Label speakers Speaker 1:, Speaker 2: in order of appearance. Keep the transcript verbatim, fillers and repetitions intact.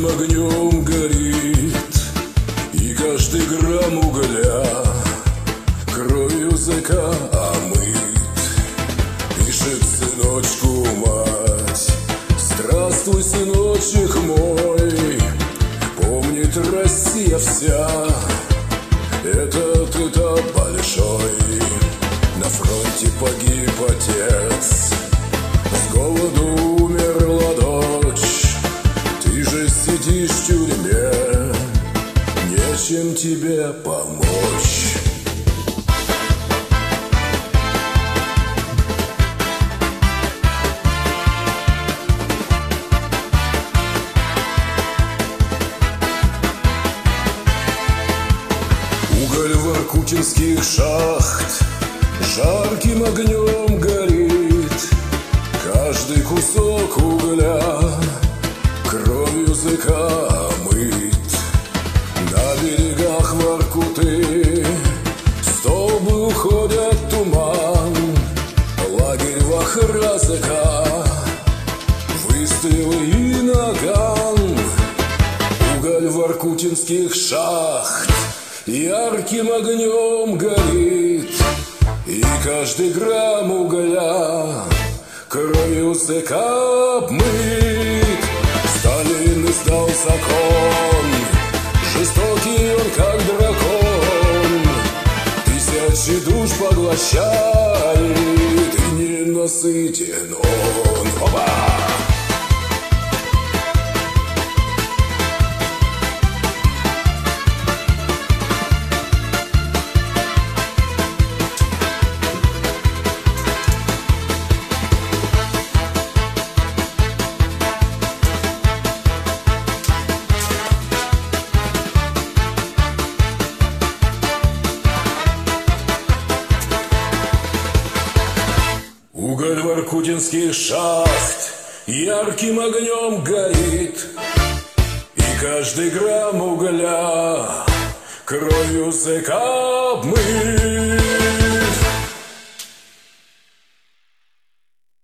Speaker 1: ярким огнем горит, и каждый грамм угля кровью языка омыт. Пишет сыночку мать: здравствуй, сыночек мой, помнит Россия вся этот этап большой. На фронте погиб отец, с голоду умерла дочь, ты же сидишь в тюрьме, нечем тебе помочь. Уголь воркутинских шахт жарким огнем горит, каждый кусок угля кровью языка омыт. На берегах Воркуты столбы уходят в туман, лагерь Вахразыка, выстрелы и наган. Уголь воркутинских шахт ярким огнем горит, и каждый грамм угля кровью языка обмыт. Сталин издал закон, жестокий он как дракон, тысячи душ поглощает, и не насытен он. Опа! Уголь воркутинских шахт ярким огнем горит, и каждый грамм угля кровью языка обмыт.